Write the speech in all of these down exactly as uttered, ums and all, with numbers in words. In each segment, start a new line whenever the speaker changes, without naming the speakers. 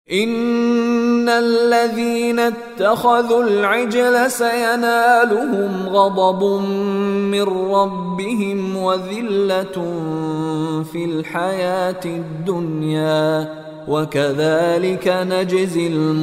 ان الذين اتخذوا العجل سينالهم غضب من ربهم وذلة في الحياة الدنيا وكذلك نجزي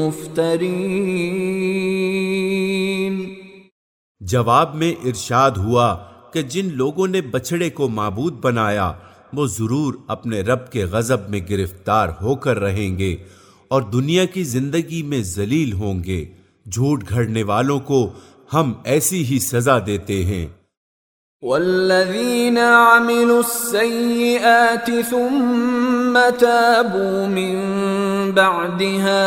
المفترين۔
جواب میں ارشاد ہوا کہ جن لوگوں نے بچڑے کو معبود بنایا وہ ضرور اپنے رب کے غضب میں گرفتار ہو کر رہیں گے اور دنیا کی زندگی میں ذلیل ہوں گے۔ جھوٹ گھڑنے والوں کو ہم ایسی ہی سزا دیتے ہیں۔
والذین عملوا السیئات ثم تابوا من بعدها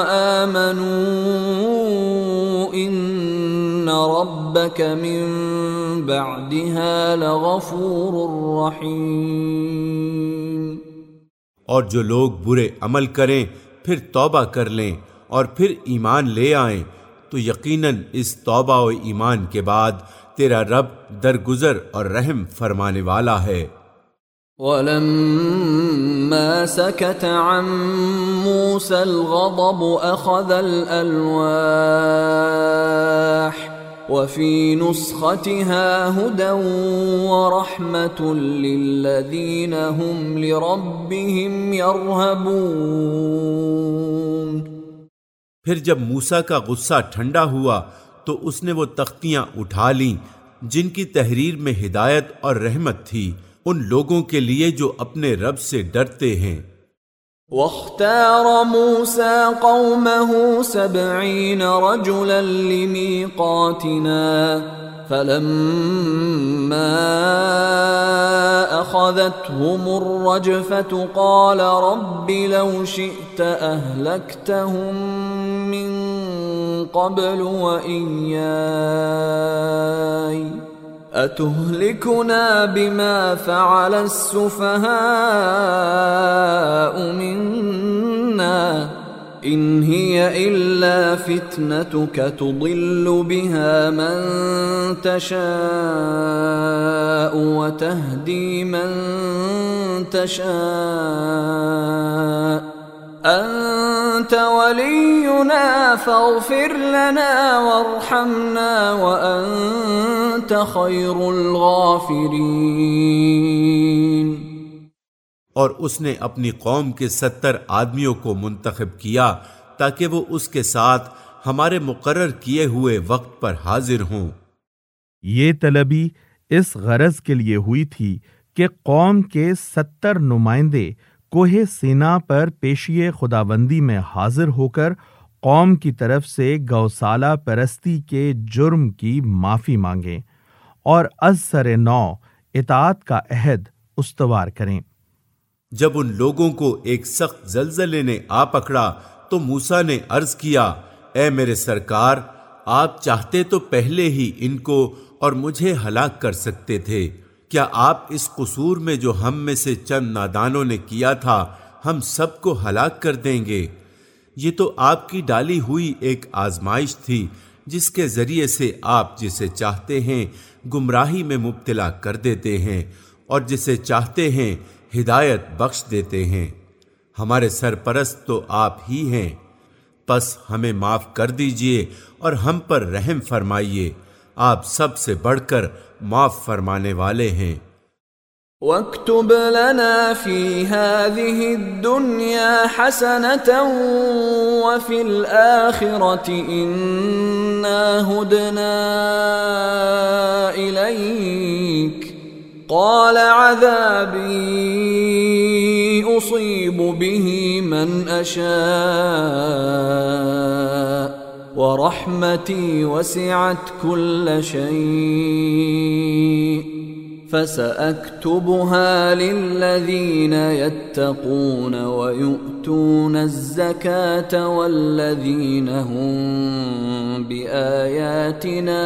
وآمنوا ان ربک من بعدها لغفور رحیم۔
اور جو لوگ برے عمل کریں پھر توبہ کر لیں اور پھر ایمان لے آئیں تو یقیناً اس توبہ و ایمان کے بعد تیرا رب درگزر اور رحم فرمانے والا ہے۔
وَلَمَّا سَكَتَ عَن مُوسَى الْغَضَبُ أَخَذَ الْأَلْوَاحَ وَفِي نُسْخَتِهَا هُدًى وَرَحْمَةٌ لِّلَّذِينَ هُمْ لِرَبِّهِمْ يَرْهَبُونَ۔
پھر جب موسیٰ کا غصہ ٹھنڈا ہوا تو اس نے وہ تختیاں اٹھا لیں جن کی تحریر میں ہدایت اور رحمت تھی ان لوگوں کے لیے جو اپنے رب سے ڈرتے ہیں۔
واختار موسى قومه سبعين رجلا لميقاتنا فلما أخذتهم الرجفة قال رب لو شئت أهلكتهم من قبل وإياي أتهلكنا بما فعل السفهاء منا إن هي إلا فتنتك تضل بها من تشاء وتهدي من تشاء أنت ولينا فاغفر لنا وارحمنا وأنت خير الغافرين۔
اور اس نے اپنی قوم کے ستر آدمیوں کو منتخب کیا تاکہ وہ اس کے ساتھ ہمارے مقرر کیے ہوئے وقت پر حاضر ہوں۔
یہ طلبی اس غرض کے لیے ہوئی تھی کہ قوم کے ستر نمائندے کوہ سینا پر پیشی خداوندی میں حاضر ہو کر قوم کی طرف سے گوسالہ پرستی کے جرم کی معافی مانگیں اور از سر نو اطاعت کا عہد استوار کریں۔
جب ان لوگوں کو ایک سخت زلزلے نے آ پکڑا تو موسیٰ نے عرض کیا، اے میرے سرکار، آپ چاہتے تو پہلے ہی ان کو اور مجھے ہلاک کر سکتے تھے۔ کیا آپ اس قصور میں جو ہم میں سے چند نادانوں نے کیا تھا ہم سب کو ہلاک کر دیں گے؟ یہ تو آپ کی ڈالی ہوئی ایک آزمائش تھی جس کے ذریعے سے آپ جسے چاہتے ہیں گمراہی میں مبتلا کر دیتے ہیں اور جسے چاہتے ہیں ہدایت بخش دیتے ہیں۔ ہمارے سرپرست تو آپ ہی ہیں، پس ہمیں معاف کر دیجئے اور ہم پر رحم فرمائیے، آپ سب سے بڑھ کر معاف فرمانے والے ہیں۔
وَاكْتُبْ لَنَا فِي هَذِهِ الدُّنْيَا حَسَنَةً وَفِي الْآخِرَةِ إِنَّا هُدْنَا إِلَيْكَ قَالَ عَذَابِي أُصِيبُ بِهِ مَنْ أَشَاءُ وَرَحْمَتِي وَسِعَتْ كُلَّ شَيْءٍ فَسَأَكْتُبُهَا لِلَّذِينَ يَتَّقُونَ وَيُؤْتُونَ الزَّكَاةَ وَالَّذِينَ هُمْ بِآيَاتِنَا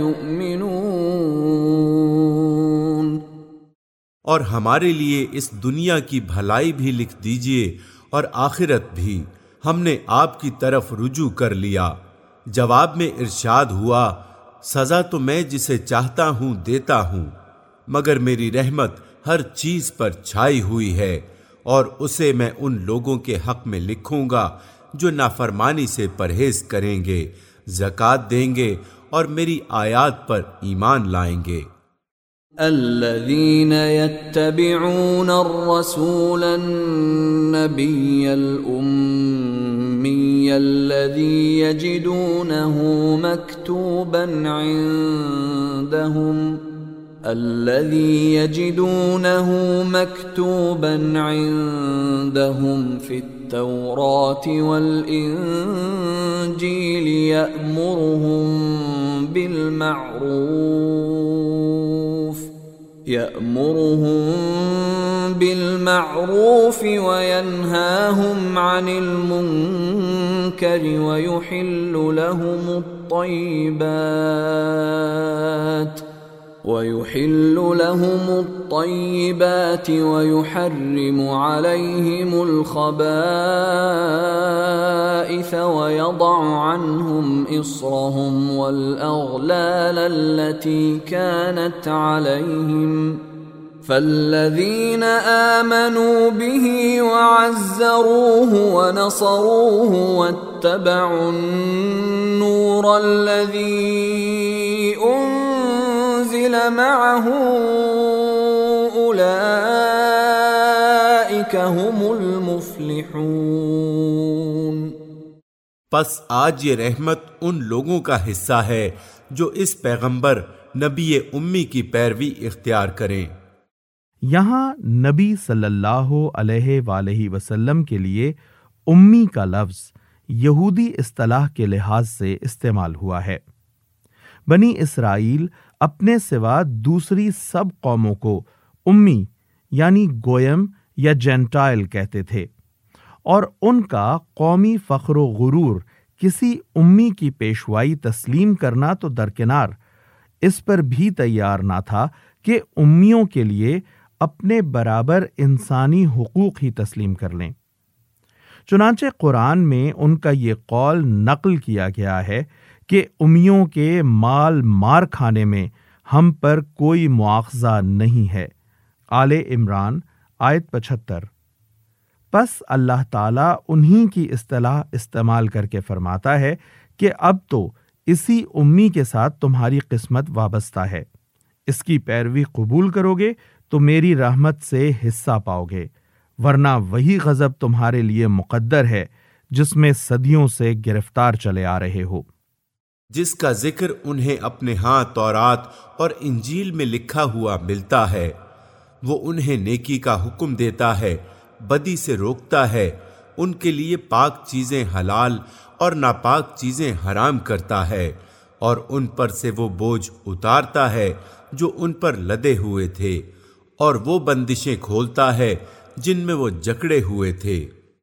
يُؤْمِنُونَ۔
اور ہمارے لیے اس دنیا کی بھلائی بھی لکھ دیجئے اور آخرت بھی، ہم نے آپ کی طرف رجوع کر لیا۔ جواب میں ارشاد ہوا، سزا تو میں جسے چاہتا ہوں دیتا ہوں، مگر میری رحمت ہر چیز پر چھائی ہوئی ہے، اور اسے میں ان لوگوں کے حق میں لکھوں گا جو نافرمانی سے پرہیز کریں گے، زکوٰۃ دیں گے اور میری آیات پر ایمان لائیں گے۔
الذين يتبعون الرسول النبي الأمي الذي يجدونه مكتوبا عندهم الذي يجدونه مكتوبا عندهم في التوراة والإنجيل يأمرهم بالمعروف يأمرهم بالمعروف وينهاهم عن المنكر ويحل لهم الطيبات ويحل لهم الطيبات ويحرم عليهم الخبائث ويضع عنهم إصرهم والأغلال التي كانت عليهم فالذين آمنوا به وعزروه ونصروه واتبعوا النور الذي أنزل معه أولئك هم المفلحون۔
پس آج یہ رحمت ان لوگوں کا حصہ ہے جو اس پیغمبر نبی امی کی پیروی اختیار کریں۔
یہاں نبی صلی اللہ علیہ وآلہ وسلم کے لیے امی کا لفظ یہودی اصطلاح کے لحاظ سے استعمال ہوا ہے۔ بنی اسرائیل اپنے سوا دوسری سب قوموں کو امی یعنی گویم یا جینٹائل کہتے تھے، اور ان کا قومی فخر و غرور کسی امی کی پیشوائی تسلیم کرنا تو درکنار، اس پر بھی تیار نہ تھا کہ امیوں کے لیے اپنے برابر انسانی حقوق ہی تسلیم کر لیں۔ چنانچہ قرآن میں ان کا یہ قول نقل کیا گیا ہے کہ امیوں کے مال مار کھانے میں ہم پر کوئی مواخذہ نہیں ہے۔ آل عمران آیت پچہتر۔ پس اللہ تعالیٰ انہی کی اصطلاح استعمال کر کے فرماتا ہے کہ اب تو اسی امی کے ساتھ تمہاری قسمت وابستہ ہے، اس کی پیروی قبول کرو گے تو میری رحمت سے حصہ پاؤ گے، ورنہ وہی غضب تمہارے لیے مقدر ہے جس میں صدیوں سے گرفتار چلے آ رہے ہو۔
جس کا ذکر انہیں اپنے ہاں تورات اور انجیل میں لکھا ہوا ملتا ہے، وہ انہیں نیکی کا حکم دیتا ہے، بدی سے روکتا ہے، ان کے لیے پاک چیزیں حلال اور ناپاک چیزیں حرام کرتا ہے، اور ان پر سے وہ بوجھ اتارتا ہے جو ان پر لدے ہوئے تھے، اور وہ بندشیں کھولتا ہے جن میں وہ جکڑے ہوئے تھے۔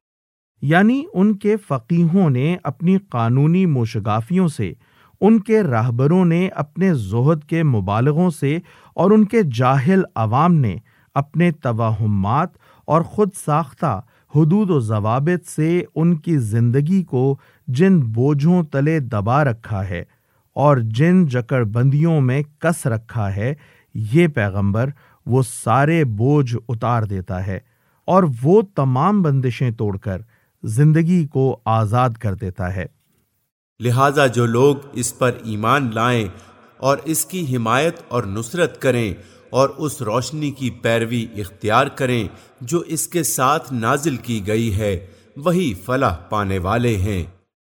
یعنی ان کے فقیہوں نے اپنی قانونی موشگافیوں سے، ان کے راہبروں نے اپنے زہد کے مبالغوں سے، اور ان کے جاہل عوام نے اپنے توہمات اور خود ساختہ حدود و ضوابط سے ان کی زندگی کو جن بوجھوں تلے دبا رکھا ہے اور جن جکڑ بندیوں میں کس رکھا ہے، یہ پیغمبر وہ سارے بوجھ اتار دیتا ہے اور وہ تمام بندشیں توڑ کر زندگی کو آزاد کر دیتا ہے۔
لہذا جو لوگ اس پر ایمان لائیں اور اس کی حمایت اور نصرت کریں اور اس روشنی کی پیروی اختیار کریں جو اس کے ساتھ نازل کی گئی ہے، وہی فلاح پانے والے ہیں۔